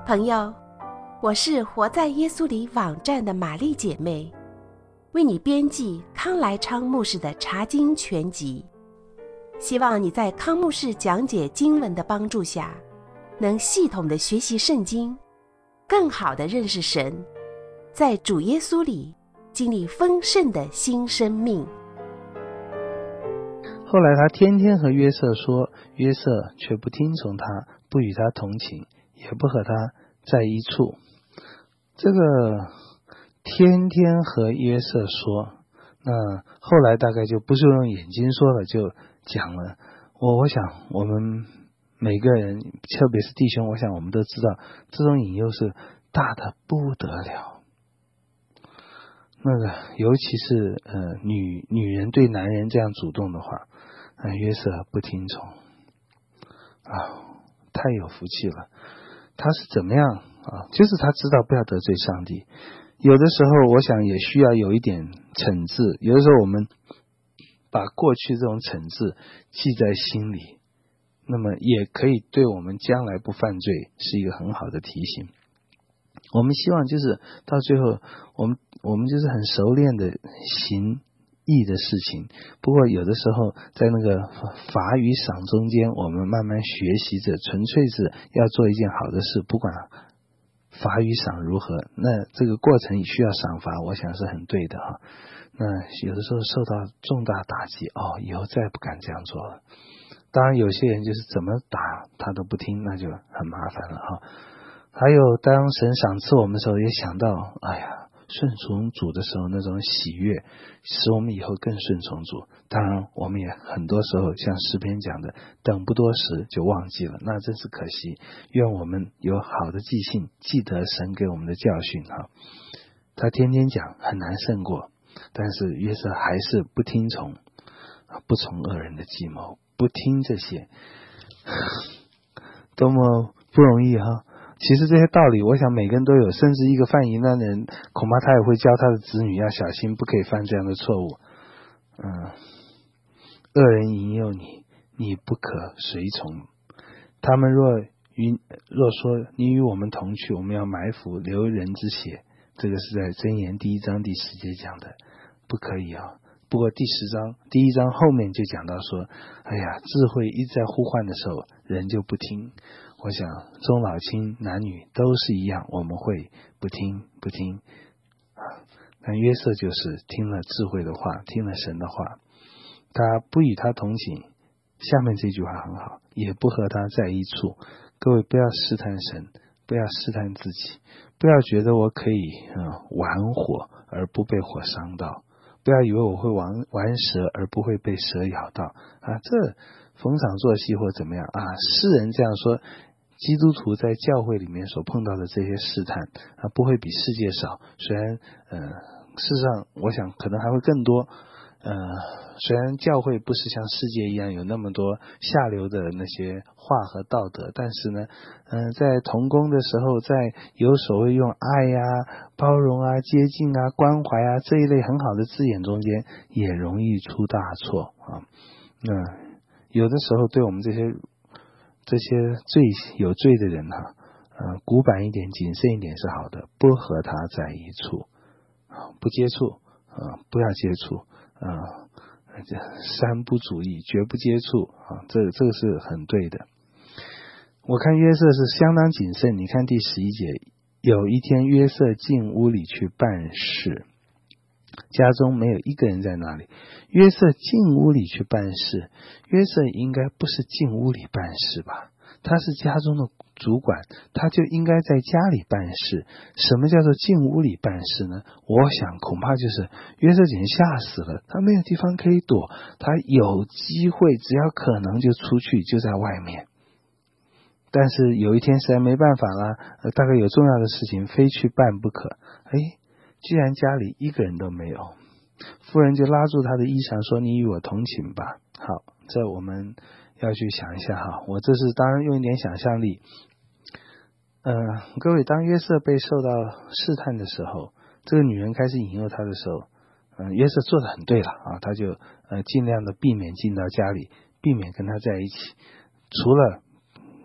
朋友，我是活在耶稣里网站的玛丽姐妹，为你编辑康来昌牧师的查经全集，希望你在康牧师讲解经文的帮助下，能系统的学习圣经，更好的认识神，在主耶稣里经历丰盛的新生命。 后来他天天和约瑟说，约瑟却不听从他，不与他同寝，也不和他在一处。这个天天和约瑟说，那后来大概就不是用眼睛说了，就讲了。我想我们每个人，特别是弟兄，我想我们都知道，这种引诱是大的不得了。那个尤其是女人对男人这样主动的话，约瑟不听从太有福气了。他是怎么样就是他知道不要得罪上帝。有的时候我想也需要有一点惩治，有的时候我们把过去这种惩治记在心里，那么也可以对我们将来不犯罪是一个很好的提醒。我们希望就是到最后我们就是很熟练的行义的事情，不过有的时候在那个罚与赏中间，我们慢慢学习着，纯粹是要做一件好的事，不管罚与赏如何，那这个过程需要赏罚，我想是很对的哈。那有的时候受到重大打击，以后再也不敢这样做了。当然有些人就是怎么打他都不听，那就很麻烦了哈。还有当神赏赐我们的时候，也想到顺从主的时候那种喜悦，使我们以后更顺从主。当然我们也很多时候像诗篇讲的，等不多时就忘记了，那真是可惜。愿我们有好的记性，记得神给我们的教训哈。他天天讲很难胜过，但是约瑟还是不听从，不从恶人的计谋，不听这些，多么不容易哈。其实这些道理我想每个人都有，甚至一个犯淫乱的人恐怕他也会教他的子女要小心，不可以犯这样的错误。恶人引诱你，你不可随从。他们若说你与我们同去，我们要埋伏流人之血，这个是在箴言第1章第10节讲的，不可以不过第1章后面就讲到说，智慧一在呼唤的时候，人就不听。我想中老青男女都是一样，我们会不听。但约瑟就是听了智慧的话，听了神的话，他不与他同寝。下面这句话很好，也不和他在一处。各位不要试探神，不要试探自己，不要觉得我可以玩火而不被火伤到，不要以为我会玩蛇而不会被蛇咬到这逢场作戏或怎么样世人这样说，基督徒在教会里面所碰到的这些试探不会比世界少。虽然事实上我想可能还会更多。虽然教会不是像世界一样有那么多下流的那些话和道德，但是呢在同工的时候，在有所谓用爱包容接近关怀这一类很好的字眼中间，也容易出大错有的时候对我们这些有罪的人古板一点，谨慎一点是好的，不和他在一处，不接触不要接触三不主义，绝不接触这个是很对的。我看约瑟是相当谨慎。你看第11节，有一天约瑟进屋里去办事，家中没有一个人在那里。约瑟进屋里去办事，约瑟应该不是进屋里办事吧？他是家中的主管，他就应该在家里办事。什么叫做进屋里办事呢？我想恐怕就是约瑟简直吓死了，他没有地方可以躲，他有机会只要可能就出去，就在外面。但是有一天实在没办法了，大概有重要的事情非去办不可。居然家里一个人都没有，夫人就拉住他的衣裳说，你与我同寝吧。好，这我们要去想一下我这是当然用一点想象力。各位，当约瑟被受到试探的时候，这个女人开始引诱他的时候，约瑟做得很对了他就尽量的避免进到家里，避免跟他在一起，除了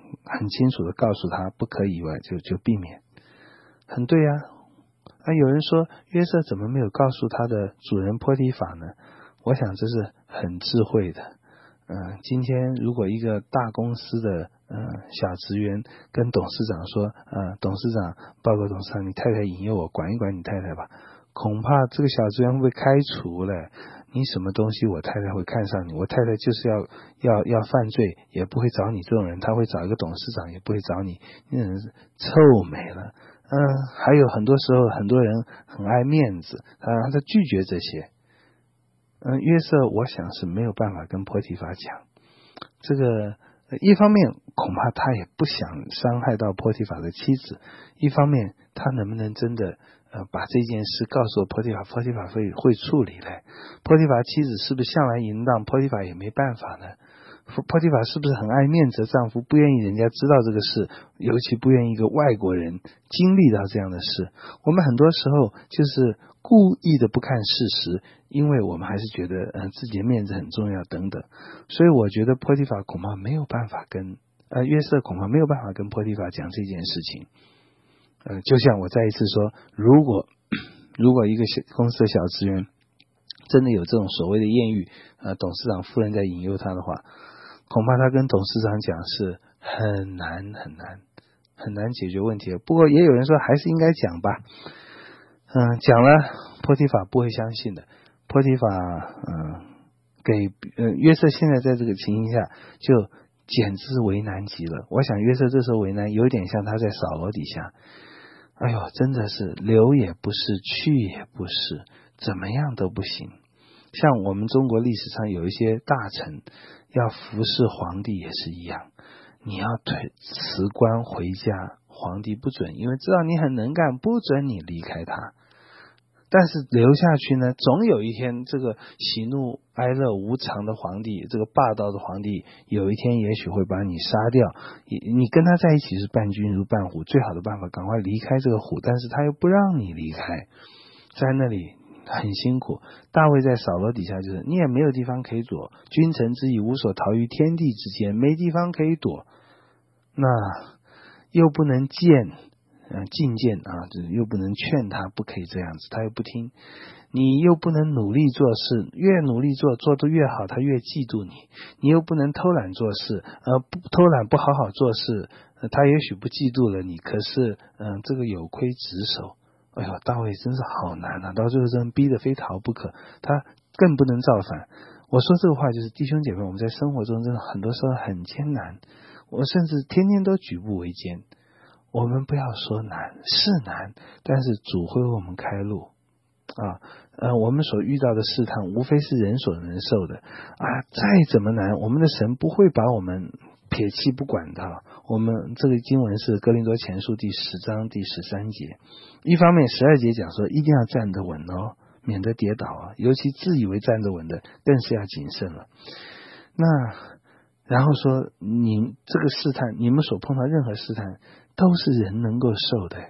很清楚的告诉他不可以以外，就避免。很对啊。有人说约瑟怎么没有告诉他的主人波提法呢？我想这是很智慧的。今天如果一个大公司的小职员跟董事长说，董事长，报告董事长，你太太引诱我，管一管你太太吧，恐怕这个小职员会被开除了。你什么东西我太太会看上你？我太太就是要犯罪，也不会找你这种人，他会找一个董事长，也不会找你，那人是臭美了。还有很多时候很多人很爱面子，他拒绝这些。约瑟我想是没有办法跟波提法讲这个，一方面恐怕他也不想伤害到波提法的妻子，一方面他能不能真的把这件事告诉波提法，波提法会处理嘞？波提法妻子是不是向来淫荡，波提法也没办法呢？波提法是不是很爱面子的丈夫，不愿意人家知道这个事，尤其不愿意一个外国人经历到这样的事？我们很多时候就是故意的不看事实，因为我们还是觉得自己的面子很重要等等。所以我觉得波提法恐怕没有办法跟约瑟恐怕没有办法跟波提法讲这件事情。就像我再一次说，如果一个公司的小职员真的有这种所谓的艳遇，董事长夫人在引诱他的话，恐怕他跟董事长讲是很难解决问题的。不过也有人说还是应该讲吧。讲了波提法不会相信的。波提法给约瑟现在在这个情形下就简直是为难极了。我想约瑟这时候为难有点像他在扫罗底下，真的是留也不是，去也不是，怎么样都不行。像我们中国历史上有一些大臣要服侍皇帝也是一样，你要辞官回家，皇帝不准，因为知道你很能干，不准你离开他。但是留下去呢，总有一天这个喜怒哀乐无常的皇帝，这个霸道的皇帝，有一天也许会把你杀掉。你跟他在一起是伴君如伴虎，最好的办法赶快离开这个虎，但是他又不让你离开，在那里很辛苦。大卫在扫罗底下就是你也没有地方可以躲，君臣之义无所逃于天地之间，没地方可以躲，那又不能进谏就是又不能劝他不可以这样子，他又不听，你又不能努力做事，越努力做得越好，他越嫉妒你。你又不能偷懒做事，偷懒不好好做事，他也许不嫉妒了你，可是这个有亏职守。大卫真是好难啊，到最后真逼得非逃不可，他更不能造反。我说这个话就是弟兄姐妹，我们在生活中真的很多时候很艰难，我甚至天天都举步维艰。我们不要说难，是难，但是主会为我们开路我们所遇到的试探无非是人所能受的再怎么难，我们的神不会把我们撇弃不管的。我们这个经文是哥林多前书第10章第13节，一方面12节讲说一定要站得稳免得跌倒尤其自以为站得稳的更是要谨慎了。那然后说你这个试探，你们所碰到任何试探都是人能够受的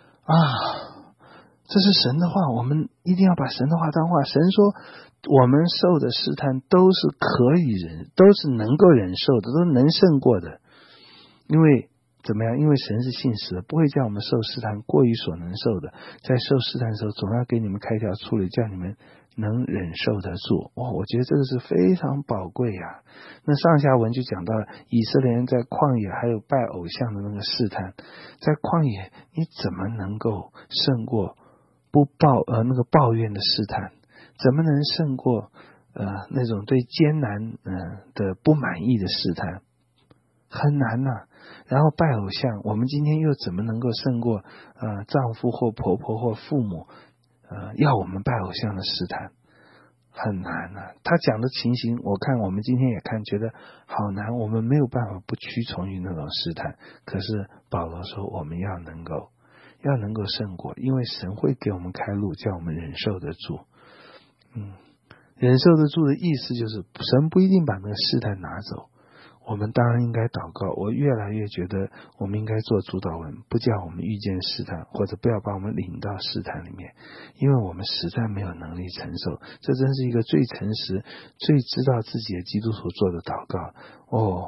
这是神的话，我们一定要把神的话当话。神说我们受的试探都是可以忍，都是能够忍受的，都能胜过的。因为怎么样？因为神是信实的，不会叫我们受试探过于所能受的。在受试探的时候，总要给你们开条出路，叫你们能忍受得住。我觉得这个是非常宝贵那上下文就讲到了以色列人在旷野还有拜偶像的那个试探。在旷野你怎么能够胜过那个抱怨的试探？怎么能胜过那种对艰难的不满意的试探？很难然后拜偶像，我们今天又怎么能够胜过丈夫或婆婆或父母要我们拜偶像的试探？很难他讲的情形，我看我们今天也看，觉得好难，我们没有办法不屈从于那种试探。可是保罗说我们要能够胜过，因为神会给我们开路，叫我们忍受得住。忍受得住的意思就是神不一定把那个试探拿走，我们当然应该祷告。我越来越觉得我们应该做主祷文，不叫我们遇见试探，或者不要把我们领到试探里面，因为我们实在没有能力承受。这真是一个最诚实最知道自己的基督徒做的祷告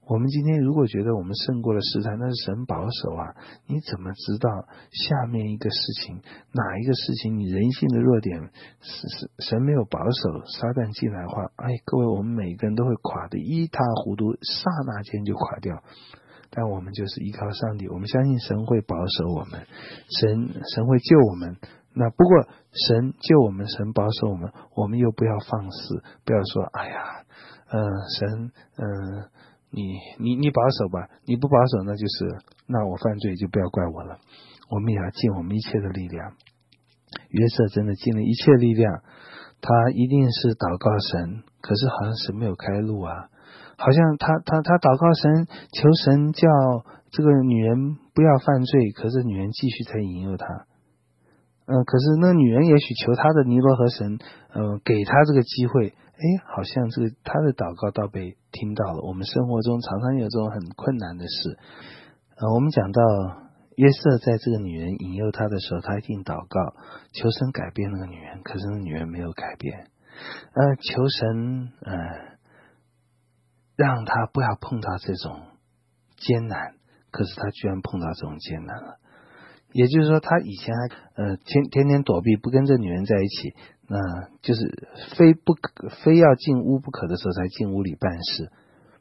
我们今天如果觉得我们胜过了试探，那是神保守啊，你怎么知道下面一个事情，哪一个事情你人性的弱点是神没有保守，撒旦进来的话，各位，我们每个人都会垮得一塌糊涂，刹那间就垮掉。但我们就是依靠上帝，我们相信神会保守我们，神会救我们。那不过神救我们，神保守我们，我们又不要放肆，不要说神你保守吧，你不保守那我犯罪就不要怪我了。我们也要尽我们一切的力量。约瑟真的尽了一切力量，他一定是祷告神，可是好像神没有开路啊，好像他祷告神，求神叫这个女人不要犯罪，可是女人继续在引诱他。可是那女人也许求他的尼罗河神给他这个机会，好像这个他的祷告倒被听到了。我们生活中常常有这种很困难的事。我们讲到约瑟在这个女人引诱他的时候，他一定祷告求神改变那个女人，可是那女人没有改变。求神让他不要碰到这种艰难，可是他居然碰到这种艰难了。也就是说，他以前还天天躲避，不跟这女人在一起，那就是非要进屋不可的时候才进屋里办事。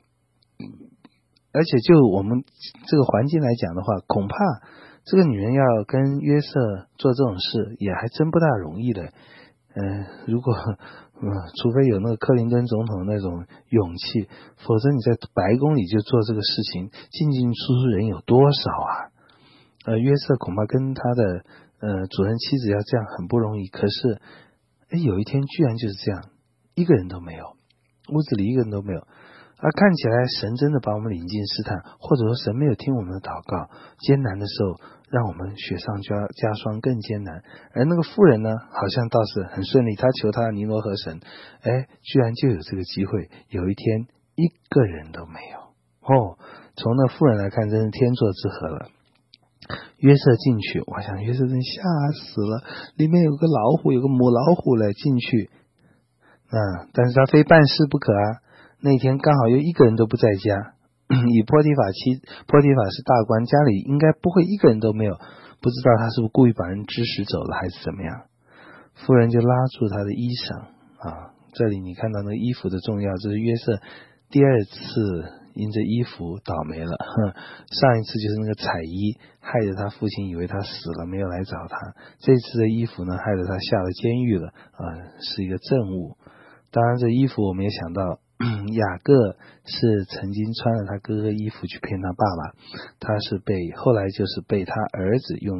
而且就我们这个环境来讲的话，恐怕这个女人要跟约瑟做这种事也还真不大容易的。如果除非有那个克林顿总统那种勇气，否则你在白宫里就做这个事情，进进出出人有多少啊？约瑟恐怕跟他的主人妻子要这样很不容易，可是有一天居然就是这样，一个人都没有，屋子里一个人都没有。看起来神真的把我们领进试探，或者说神没有听我们的祷告，艰难的时候让我们雪上加霜更艰难。而那个妇人呢，好像倒是很顺利，他求他的尼罗河神，居然就有这个机会，有一天一个人都没有。从那妇人来看，真是天作之合了。约瑟进去，我想约瑟真吓死了，里面有个老虎，有个母老虎来进去，但是他非办事不可啊。那天刚好又一个人都不在家，以波提法是大官，家里应该不会一个人都没有，不知道他是不是故意把人指使走了还是怎么样。夫人就拉住他的衣裳这里你看到那个衣服的重要，这是约瑟第二次因着衣服倒霉了。上一次就是那个彩衣，害得他父亲以为他死了，没有来找他。这次的衣服呢，害得他下了监狱了，是一个证物。当然这衣服我们也想到雅各是曾经穿了他哥哥衣服去骗他爸爸，他是后来就是被他儿子用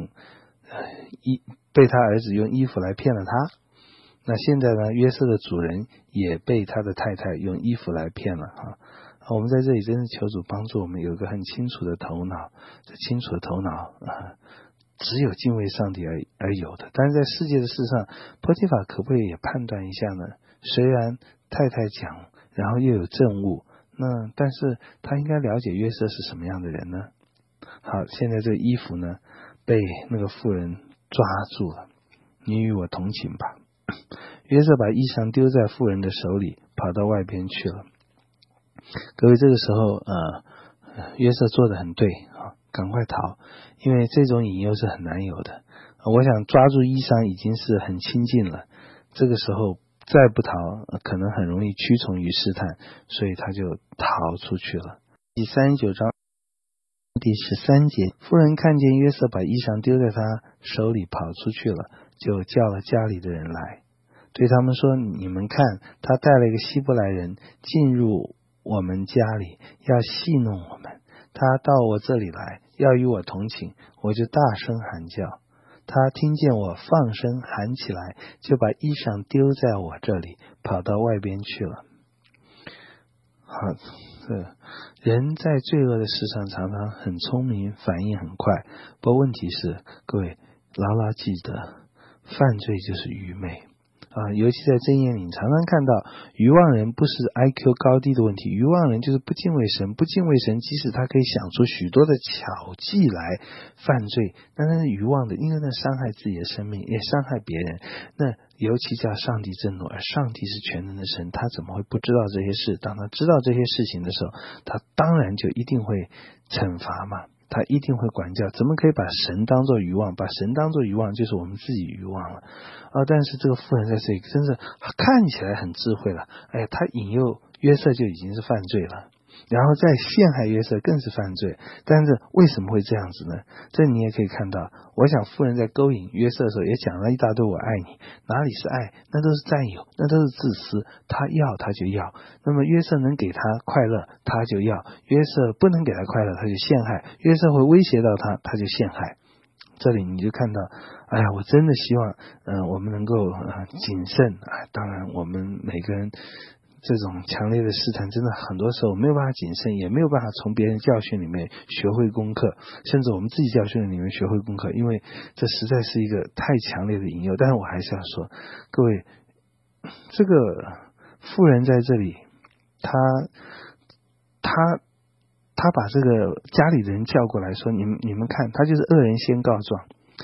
衣服来骗了他。那现在呢，约瑟的主人也被他的太太用衣服来骗了我们在这里真是求主帮助我们有一个很清楚的头脑，这清楚的头脑只有敬畏上帝而有的。但是在世界的事上，波提法可不可以也判断一下呢？虽然太太讲，然后又有证物，但是他应该了解约瑟是什么样的人呢？好，现在这个衣服呢被那个妇人抓住了，你与我同情吧。约瑟把衣裳丢在妇人的手里，跑到外边去了。各位，这个时候约瑟做得很对赶快逃，因为这种引诱是很难有的。我想抓住衣裳已经是很亲近了，这个时候再不逃可能很容易屈从于试探，所以他就逃出去了。第39章第13节，妇人看见约瑟把衣裳丢在他手里跑出去了，就叫了家里的人来，对他们说，你们看，他带了一个希伯来人进入我们家里，要戏弄我们，他到我这里来，要与我同寝，我就大声喊叫，他听见我放声喊起来，就把衣裳丢在我这里，跑到外边去了。好，人在罪恶的事上常常很聪明，反应很快，不过问题是，各位牢牢记得，犯罪就是愚昧尤其在箴言里，你常常看到愚妄人不是 IQ 高低的问题，愚妄人就是不敬畏神，不敬畏神，即使他可以想出许多的巧计来犯罪，但是愚妄的，因为那伤害自己的生命，也伤害别人，那尤其叫上帝震怒，而上帝是全能的神，他怎么会不知道这些事？当他知道这些事情的时候，他当然就一定会惩罚嘛，他一定会管教。怎么可以把神当作愚妄？把神当作愚妄，就是我们自己愚妄了但是这个妇人在这里真是看起来很智慧了，他引诱约瑟就已经是犯罪了，然后再陷害约瑟更是犯罪。但是为什么会这样子呢？这你也可以看到，我想妇人在勾引约瑟的时候也讲了一大堆我爱你，哪里是爱？那都是占有，那都是自私，他要他就要。那么约瑟能给他快乐他就要，约瑟不能给他快乐他就陷害，约瑟会威胁到他他就陷害。这里你就看到，我真的希望我们能够谨慎当然我们每个人这种强烈的试探真的很多时候没有办法谨慎，也没有办法从别人教训里面学会功课，甚至我们自己教训里面学会功课，因为这实在是一个太强烈的引诱。但是我还是要说，各位，这个妇人在这里他把这个家里的人叫过来说，你们看，他就是恶人先告状，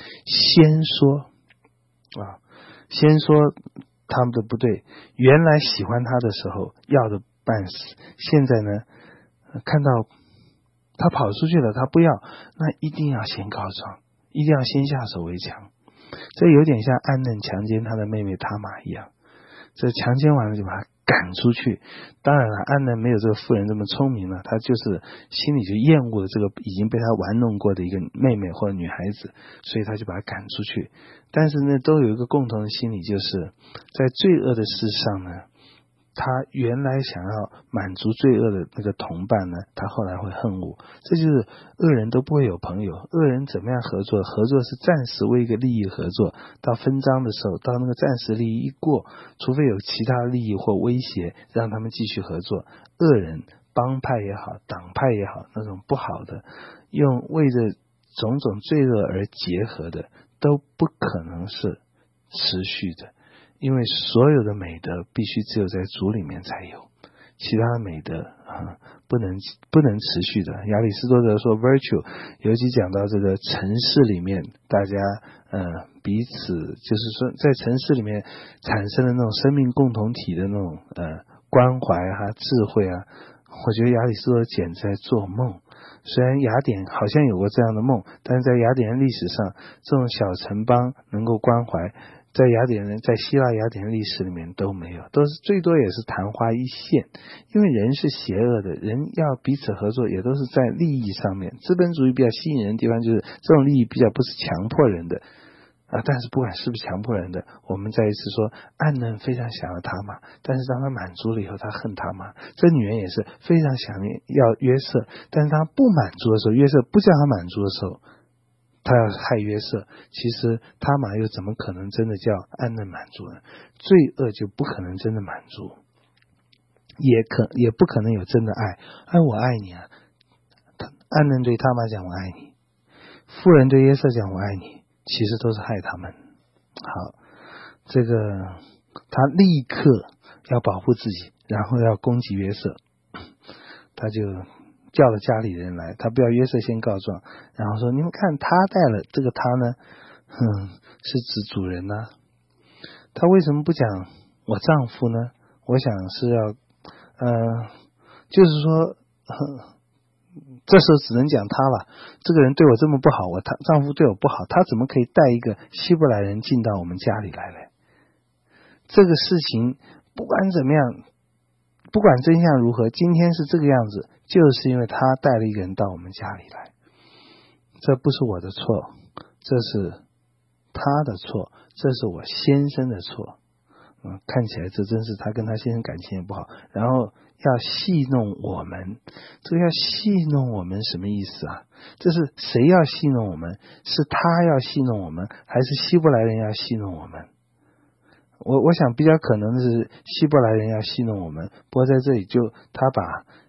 先说他们的不对，原来喜欢他的时候要的半死，现在呢看到他跑出去了他不要，那一定要先告状，一定要先下手为强。这有点像暗嫩强奸他的妹妹他玛一样，这强奸完了就把他赶出去。当然了，暗嫩没有这个妇人这么聪明了，他就是心里就厌恶了这个已经被他玩弄过的一个妹妹或者女孩子，所以他就把他赶出去。但是呢，都有一个共同的心理，就是在罪恶的事上呢，他原来想要满足罪恶的那个同伴呢，他后来会恨恶。这就是恶人都不会有朋友，恶人怎么样合作？合作是暂时为一个利益合作，到分赃的时候，到那个暂时利益一过，除非有其他利益或威胁让他们继续合作。恶人帮派也好，党派也好，那种不好的用为着种种罪恶而结合的，都不可能是持续的，因为所有的美德必须只有在主里面才有，其他的美德不能持续的。亚里士多德说 virtue， 尤其讲到这个城市里面大家彼此就是说在城市里面产生的那种生命共同体的那种关怀智慧我觉得亚里士多德简直在做梦。虽然雅典好像有过这样的梦，但是在雅典历史上，这种小城邦能够关怀，在希腊雅典历史里面都没有，都是最多也是昙花一现。因为人是邪恶的，人要彼此合作也都是在利益上面。资本主义比较吸引人的地方就是这种利益比较不是强迫人的但是不管是不是强迫人的，我们再一次说，暗嫩非常想要他玛，但是当他满足了以后他恨他玛。这女人也是非常想要约瑟，但是他不满足的时候，约瑟不叫他满足的时候，他要害约瑟。其实他玛又怎么可能真的叫暗嫩满足呢？罪恶就不可能真的满足，也不可能有真的爱。我爱你暗嫩对他玛讲我爱你，妇人对约瑟讲我爱你，其实都是害他们。好，这个他立刻要保护自己，然后要攻击约瑟，他就叫了家里人来，他不要约瑟先告状，然后说你们看他带了这个他呢是指主人他为什么不讲我丈夫呢？我想是要就是说这时候只能讲他了，这个人对我这么不好，他丈夫对我不好，他怎么可以带一个希伯来人进到我们家里来嘞？这个事情不管怎么样，不管真相如何，今天是这个样子，就是因为他带了一个人到我们家里来。这不是我的错，这是他的错，这是我先生的错。看起来这真是他跟他先生感情也不好，然后要戏弄我们。这个要戏弄我们什么意思这是谁要戏弄我们？是他要戏弄我们，还是希伯来人要戏弄我们？我想比较可能的是希伯来人要戏弄我们。不过在这里他把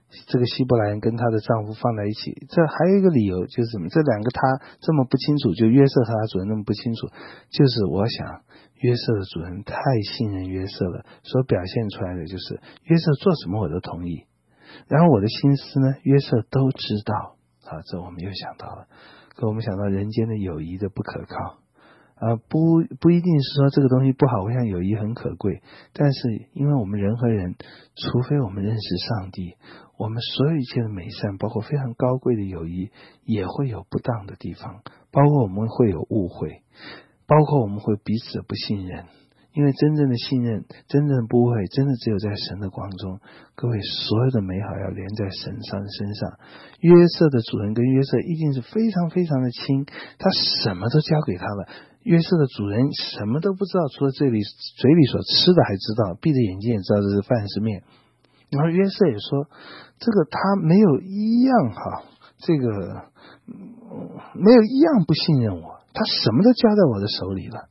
这个希伯来人跟她的丈夫放在一起，这还有一个理由就是什么？这两个他这么不清楚，就约瑟和他主人那么不清楚，就是我想约瑟的主人太信任约瑟了，所表现出来的就是约瑟做什么我都同意，然后我的心思呢，约瑟都知道啊，这我们又想到了，跟我们想到人间的友谊的不可靠。不一定是说这个东西不好，我想友谊很可贵，但是因为我们人和人，除非我们认识上帝，我们所有一切的美善，包括非常高贵的友谊，也会有不当的地方，包括我们会有误会，包括我们会彼此不信任。因为真正的信任，真正的不会，真的只有在神的光中。各位，所有的美好要连在神身上。约瑟的主人跟约瑟一定是非常非常的亲，他什么都交给他了。约瑟的主人什么都不知道，除了嘴里所吃的还知道，闭着眼睛也知道这是饭是面。然后约瑟也说，这个他没有一样这个没有一样不信任我，他什么都交在我的手里了。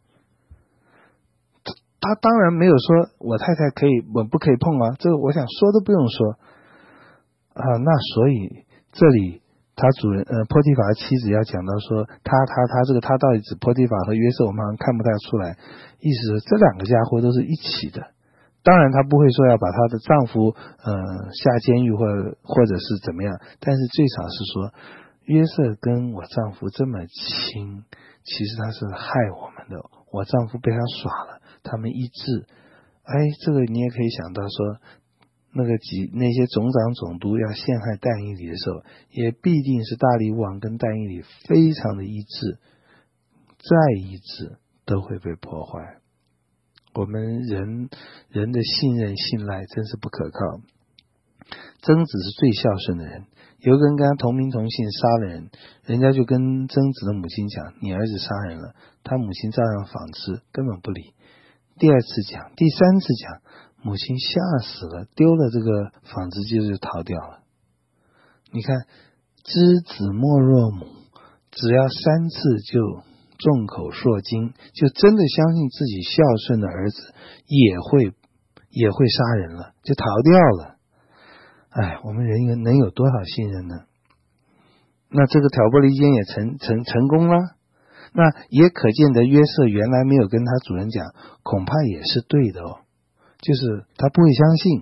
他当然没有说我太太我不可以碰啊，这个我想说都不用说那所以这里他主人波提法的妻子要讲到说他到底指波提法和约瑟，我们好像看不太出来，意思是这两个家伙都是一起的。当然他不会说要把他的丈夫下监狱或者是怎么样，但是最少是说约瑟跟我丈夫这么亲，其实他是害我们的，我丈夫被他耍了，他们一致。这个你也可以想到说，那些总长总督要陷害但以理的时候，也必定是大利乌王跟但以理非常的一致，再一致都会被破坏。我们人的信任信赖真是不可靠。曾子是最孝顺的人，有个人跟他同名同姓杀了人，人家就跟曾子的母亲讲，你儿子杀人了，他母亲照样纺织，根本不理。第二次讲，第三次讲，母亲吓死了，丢了这个纺织机就逃掉了。你看，知子莫若母，只要3次就众口铄金，就真的相信自己孝顺的儿子也会杀人了，就逃掉了。我们人能有多少信任呢？那这个挑拨离间也成功了。那也可见得约瑟原来没有跟他主人讲，恐怕也是对的哦，就是他不会相信，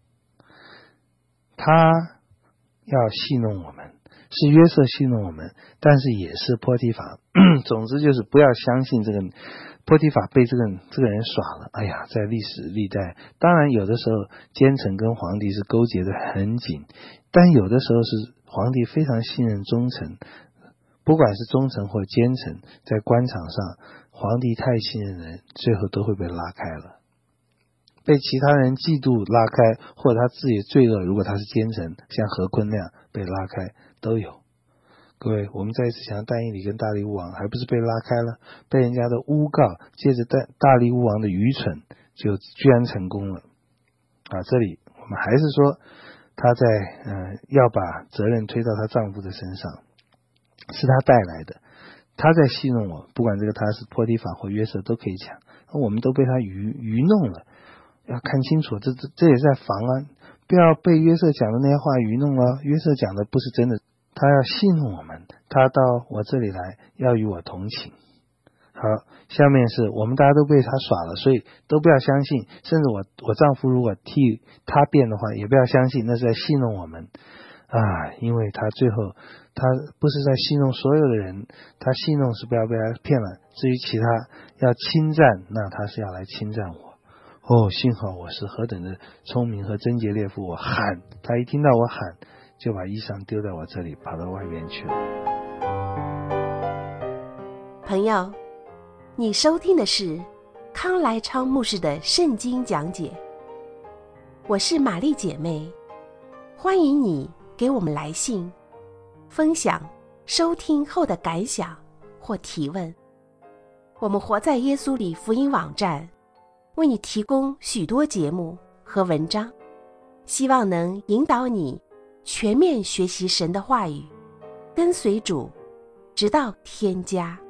他要戏弄我们，是约瑟戏弄我们，但是也是波提法总之就是不要相信这个波提法被这个人耍了。在历史历代，当然有的时候奸臣跟皇帝是勾结得很紧，但有的时候是皇帝非常信任忠臣，不管是忠臣或奸臣，在官场上皇帝太信任人，最后都会被拉开了，被其他人嫉妒拉开，或者他自己罪恶，如果他是奸臣，像何坤那样被拉开都有。各位，我们再一次想但以理跟大利乌王还不是被拉开了，被人家的诬告，借着大利乌王的愚蠢就居然成功了这里我们还是说他在要把责任推到他丈夫的身上，是他带来的，他在戏弄我，不管这个他是波提法或约瑟都可以讲，我们都被他愚弄了，要看清楚，这也是在防不要被约瑟讲的那些话愚弄了。约瑟讲的不是真的，他要戏弄我们，他到我这里来要与我同情。好，下面是我们大家都被他耍了，所以都不要相信，甚至我丈夫如果替他辩的话，也不要相信，那是在戏弄我们因为他最后他不是在戏弄所有的人，他戏弄是不要被他骗了，至于其他要侵占，那他是要来侵占我。幸好我是何等的聪明和贞洁烈妇，我喊，他一听到我喊，就把衣裳丢在我这里，跑到外边去了。 朋友，你收听的是康来昌牧师的圣经讲解，我是玛丽姐妹，欢迎你给我们来信，分享收听后的感想或提问。我们活在耶稣里福音网站为你提供许多节目和文章，希望能引导你全面学习神的话语，跟随主，直到天家。